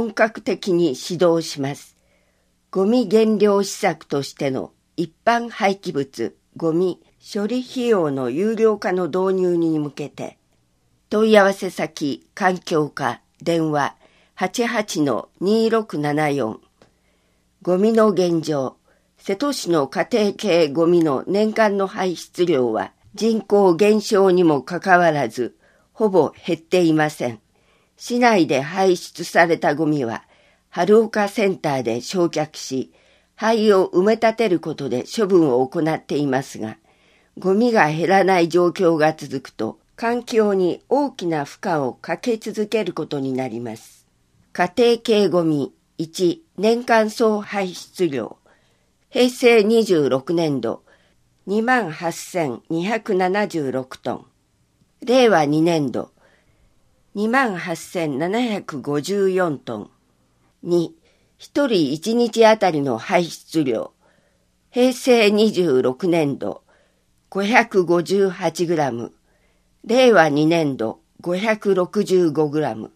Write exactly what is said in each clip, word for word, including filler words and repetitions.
本格的に指導します。ゴミ減量施策としての一般廃棄物ゴミ処理費用の有料化の導入に向けて、問い合わせ先環境課電話 はちはちのにろくななよん ゴミの現状、瀬戸市の家庭系ゴミの年間の排出量は人口減少にもかかわらずほぼ減っていません。市内で排出されたゴミは春岡センターで焼却し、灰を埋め立てることで処分を行っていますが、ゴミが減らない状況が続くと環境に大きな負荷をかけ続けることになります。家庭系ゴミいち年間総排出量、へいせいにじゅうろくねんど にまんはっせんにひゃくななじゅうろくトン、れいわにねんど にまんはっせんななひゃくごじゅうよんトン。に、ひとりいちにちあたりの排出量、へいせいにじゅうろくねんどごひゃくごじゅうはちグラム、れいわにねんどごひゃくろくじゅうごグラム。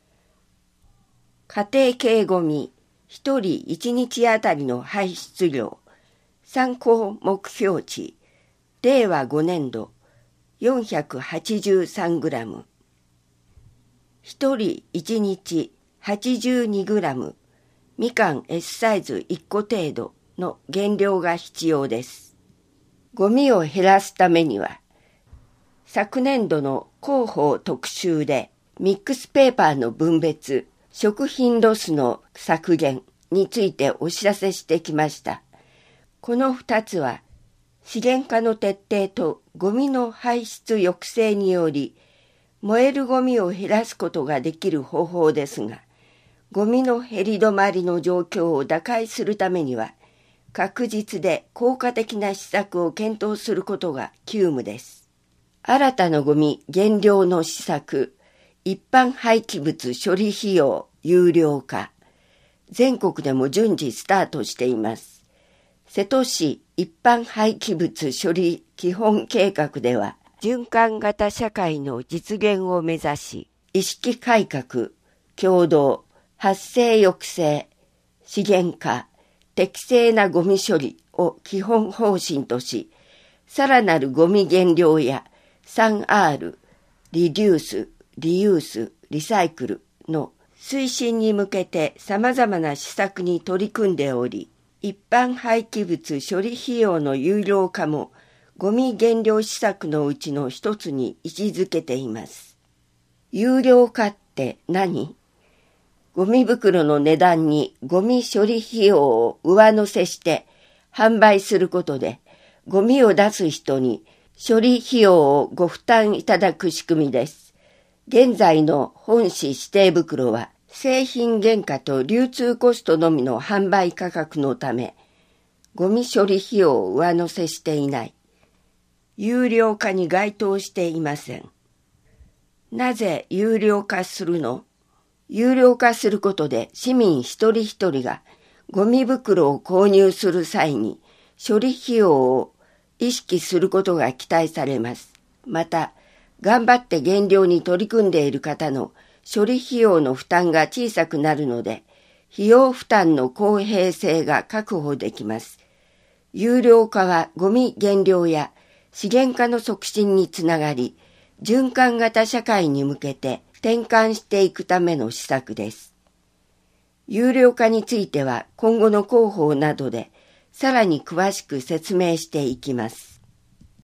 家庭系ゴミひとりいちにちあたりの排出量、参考目標値、れいわごねんどよんひゃくはちじゅうさんグラム。ひとりいちにちはちじゅうにグラム、みかん S サイズいっこ程度の減量が必要です。ゴミを減らすためには、昨年度の広報特集でミックスペーパーの分別、食品ロスの削減についてお知らせしてきました。このふたつは資源化の徹底とゴミの排出抑制により燃えるゴミを減らすことができる方法ですが、ゴミの減り止まりの状況を打開するためには確実で効果的な施策を検討することが急務です。新たなゴミ減量の施策、一般廃棄物処理費用有料化、全国でも順次スタートしています。瀬戸市一般廃棄物処理基本計画では、循環型社会の実現を目指し、意識改革、協働、発生抑制、資源化、適正なゴミ処理を基本方針とし、さらなるゴミ減量や スリーアール、リデュース、リユース、リサイクルの推進に向けて様々な施策に取り組んでおり、一般廃棄物処理費用の有料化もゴミ減量施策のうちの一つに位置づけています。有料化って何？ゴミ袋の値段にゴミ処理費用を上乗せして販売することで、ゴミを出す人に処理費用をご負担いただく仕組みです。現在の本紙指定袋は製品原価と流通コストのみの販売価格のため、ゴミ処理費用を上乗せしていない。有料化に該当していません。なぜ有料化するの？有料化することで市民一人一人がゴミ袋を購入する際に処理費用を意識することが期待されます。また、頑張って減量に取り組んでいる方の処理費用の負担が小さくなるので、費用負担の公平性が確保できます。有料化はゴミ減量や資源化の促進につながり、循環型社会に向けて転換していくための施策です。有料化については今後の広報などでさらに詳しく説明していきます。